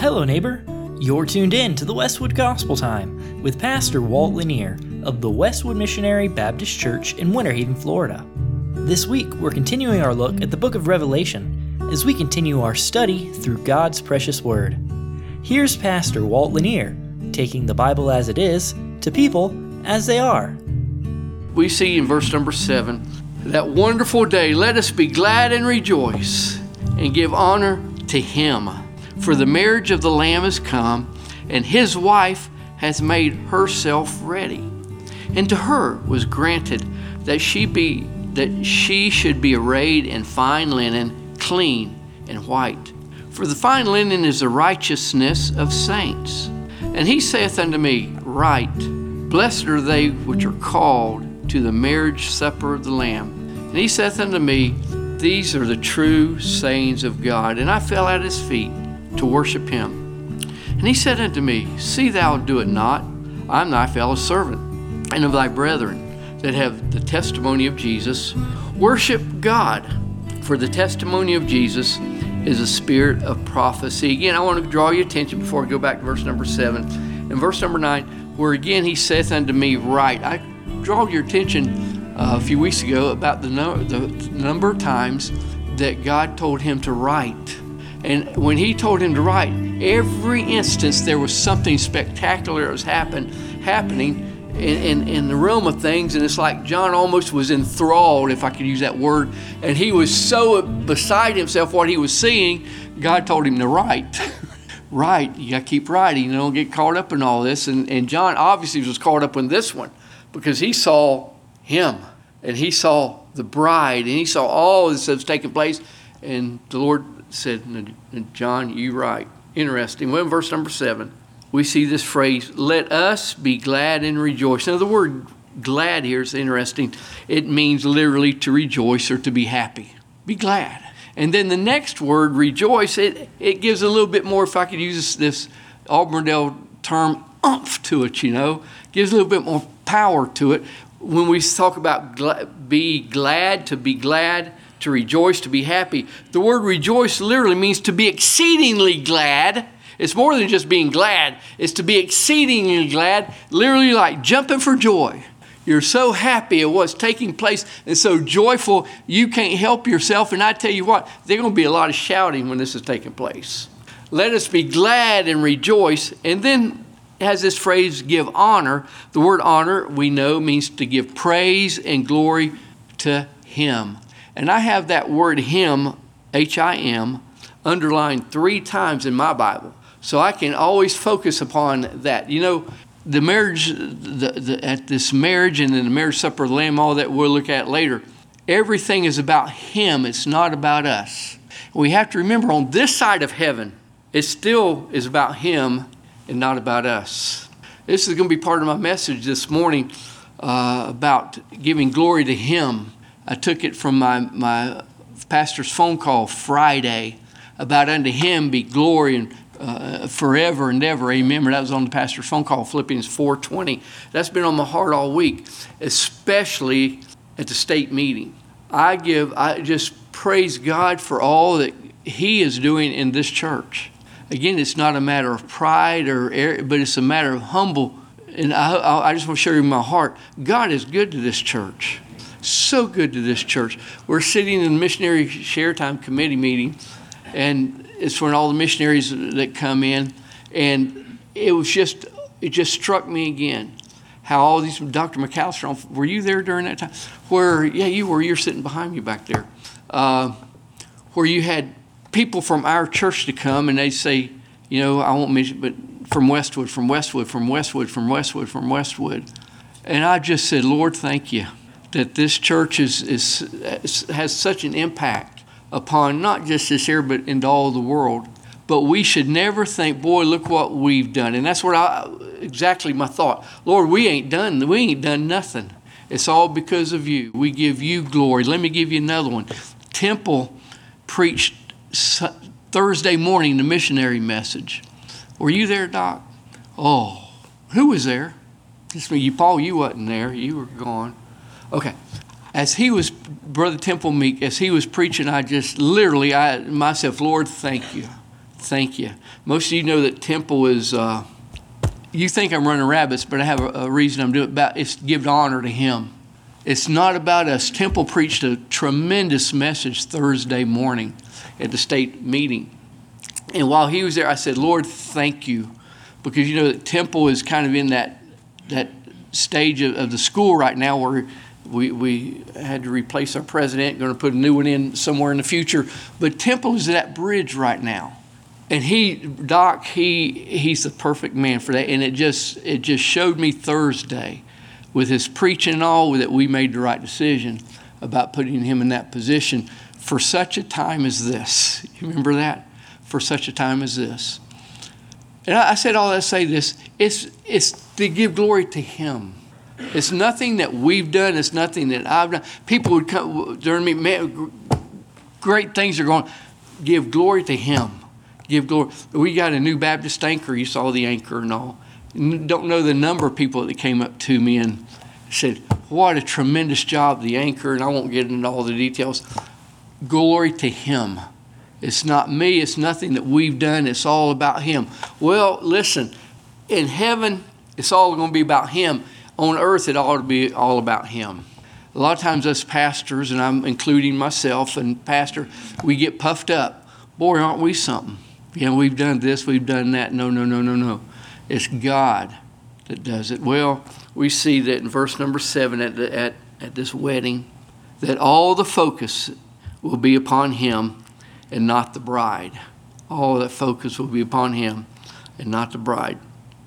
Hello, neighbor. You're tuned in to the Westwood Gospel Time with Pastor Walt Lanier of the Westwood Missionary Baptist Church in Winter Haven, Florida. This week, we're continuing our look at the book of Revelation as we continue our study through God's precious Word. Here's Pastor Walt Lanier taking the Bible as it is to people as they are. We see in verse number 7, that wonderful day, let us be glad and rejoice and give honor to Him. For the marriage of the Lamb is come, and His wife has made herself ready. And to her was granted that she should be arrayed in fine linen, clean and white. For the fine linen is the righteousness of saints. And He saith unto me, Write, blessed are they which are called to the marriage supper of the Lamb. And He saith unto me, These are the true sayings of God. And I fell at His feet to worship Him. And He said unto me, See thou do it not. I am thy fellow servant, and of thy brethren that have the testimony of Jesus. Worship God, for the testimony of Jesus is a spirit of prophecy. Again, I want to draw your attention before I go back to verse number 7. In verse number 9, where again He saith unto me, Write. I draw your attention a few weeks ago about the number of times that God told him to write. And when He told him to write, every instance there was something spectacular that was happening in the realm of things. And it's like John almost was enthralled, if I could use that word. And he was so beside himself what he was seeing, God told him to write. Write, you got to keep writing, don't get caught up in all this. And John obviously was caught up in this one because he saw Him and he saw the bride and he saw all this that was taking place. And the Lord said, John, you write. Interesting. Well, in verse number 7, we see this phrase, let us be glad and rejoice. Now, the word glad here is interesting. It means literally to rejoice or to be happy. Be glad. And then the next word, rejoice, it gives a little bit more, if I could use this Auburndale term, oomph to it, gives a little bit more power to it. When we talk about be glad, to rejoice, to be happy. The word rejoice literally means to be exceedingly glad. It's more than just being glad. It's to be exceedingly glad, literally like jumping for joy. You're so happy at what's taking place and so joyful you can't help yourself. And I tell you what, there's going to be a lot of shouting when this is taking place. Let us be glad and rejoice. And then it has this phrase, give honor. The word honor, we know, means to give praise and glory to Him. And I have that word Him, H-I-M, underlined 3 times in my Bible. So I can always focus upon that. The marriage, at this marriage and then the marriage supper of the Lamb, all that we'll look at later, everything is about Him. It's not about us. We have to remember on this side of heaven, it still is about Him and not about us. This is going to be part of my message this morning about giving glory to Him. I took it from my pastor's phone call Friday about unto Him be glory and forever and ever. Amen. That was on the pastor's phone call, Philippians 4:20. That's been on my heart all week, especially at the state meeting. I just praise God for all that He is doing in this church. Again, it's not a matter of pride but it's a matter of humble. And I just want to share you my heart. God is good to this church. So good to this church. We're sitting in the Missionary Share Time Committee meeting, and it's for all the missionaries that come in, and it just struck me again how all these, Dr. McAllister, were you there during that time? Yeah, you were. You're sitting behind me back there. Where you had people from our church to come, and they say, I won't mention, but from Westwood. And I just said, Lord, thank you that this church has such an impact upon not just this area, but into all the world. But we should never think, boy, look what we've done. And that's exactly my thought. Lord, we ain't done nothing. It's all because of you. We give you glory. Let me give you another one. Temple preached Thursday morning the missionary message. Were you there, Doc? Oh, who was there? Just me. Paul, you wasn't there. You were gone. Okay. As he was, Brother Temple Meek, as he was preaching, I just literally, myself, Lord, thank you. Thank you. Most of you know that Temple is, you think I'm running rabbits, but I have a reason I'm doing it. It's to give honor to him. It's not about us. Temple preached a tremendous message Thursday morning at the state meeting. And while he was there, I said, Lord, thank you. Because you know that Temple is kind of in that stage of the school right now where we had to replace our president, going to put a new one in somewhere in the future. But Temple is that bridge right now. And Doc, he's the perfect man for that. And it just showed me Thursday with his preaching and all that we made the right decision about putting him in that position for such a time as this. You remember that? For such a time as this. And I said all that to say this, it's to give glory to him. It's nothing that we've done. It's nothing that I've done. People would come during me, man, great things are going. Give glory to him. Give glory. We got a new Baptist anchor. You saw the anchor and all. Don't know the number of people that came up to me and said, what a tremendous job, the anchor. And I won't get into all the details. Glory to him. It's not me. It's nothing that we've done. It's all about him. Well, listen, in heaven, it's all going to be about him. On earth, it ought to be all about him. A lot of times us pastors, and I'm including myself and pastor, we get puffed up. Boy, aren't we something? You know, we've done this, we've done that. No. It's God that does it. Well, we see that in verse number 7 at this wedding, that all the focus will be upon him and not the bride. All that focus will be upon him and not the bride.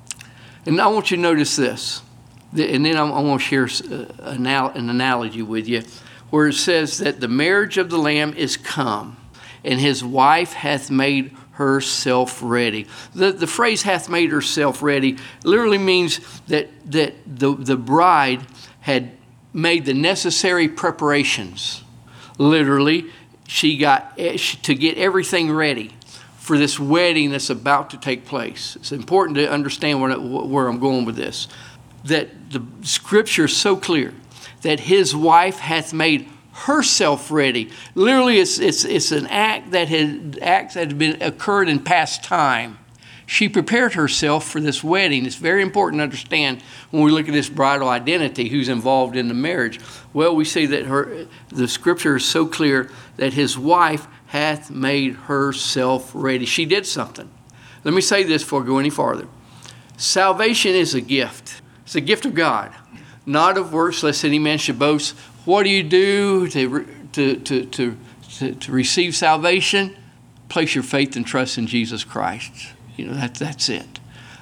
And I want you to notice this. And then I want to share an analogy with you where it says that the marriage of the Lamb is come and his wife hath made herself ready. The phrase hath made herself ready literally means that the bride had made the necessary preparations. Literally, she got to get everything ready for this wedding that's about to take place. It's important to understand where I'm going with this. That the scripture is so clear that his wife hath made herself ready. Literally, it's an act that had been occurred in past time. She prepared herself for this wedding. It's very important to understand when we look at this bridal identity, who's involved in the marriage. Well, we see that the scripture is so clear that his wife hath made herself ready. She did something. Let me say this before I go any farther. Salvation is a gift. It's a gift of God, not of works, lest any man should boast. What do you do to receive salvation? Place your faith and trust in Jesus Christ. You know, that's it.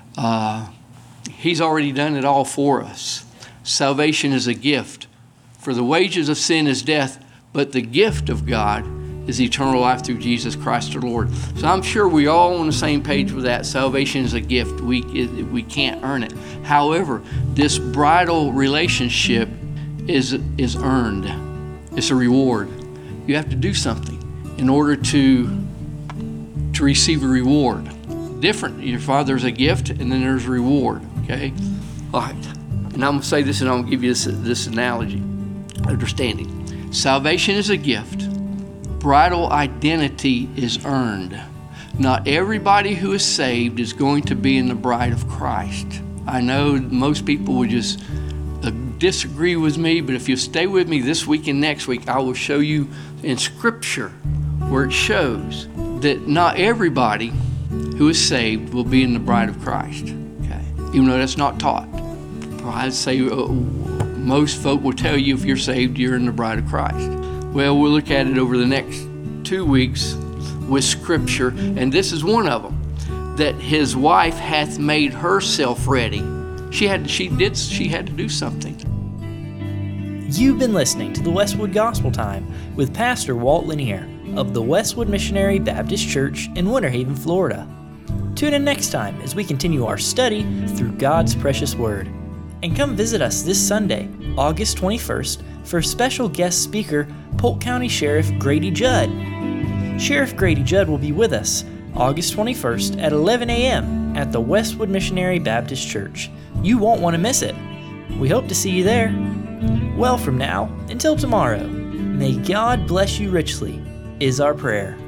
He's already done it all for us. Salvation is a gift. For the wages of sin is death, but the gift of God is eternal life through Jesus Christ our Lord. So I'm sure we're all on the same page with that. Salvation is a gift. We can't earn it. However, this bridal relationship is earned. It's a reward. You have to do something in order to receive a reward. Different. Your Father's a gift, and then there's a reward. Okay? All right. And I'm going to say this, and I'm going to give you this analogy. Understanding. Salvation is a gift. Bridal identity is earned. Not everybody who is saved is going to be in the bride of Christ. I know most people would just disagree with me, but if you stay with me this week and next week, I will show you in Scripture where it shows that not everybody who is saved will be in the bride of Christ. Okay, even though that's not taught. I'd say most folk will tell you if you're saved, you're in the bride of Christ. Well, we'll look at it over the next 2 weeks with Scripture, and this is one of them, that his wife hath made herself ready. She had to do something. You've been listening to the Westwood Gospel Time with Pastor Walt Lanier of the Westwood Missionary Baptist Church in Winter Haven, Florida. Tune in next time as we continue our study through God's precious Word. And come visit us this Sunday, August 21st, for special guest speaker, Polk County Sheriff Grady Judd. Sheriff Grady Judd will be with us August 21st at 11 a.m. at the Westwood Missionary Baptist Church. You won't want to miss it. We hope to see you there. Well, from now until tomorrow, may God bless you richly, is our prayer.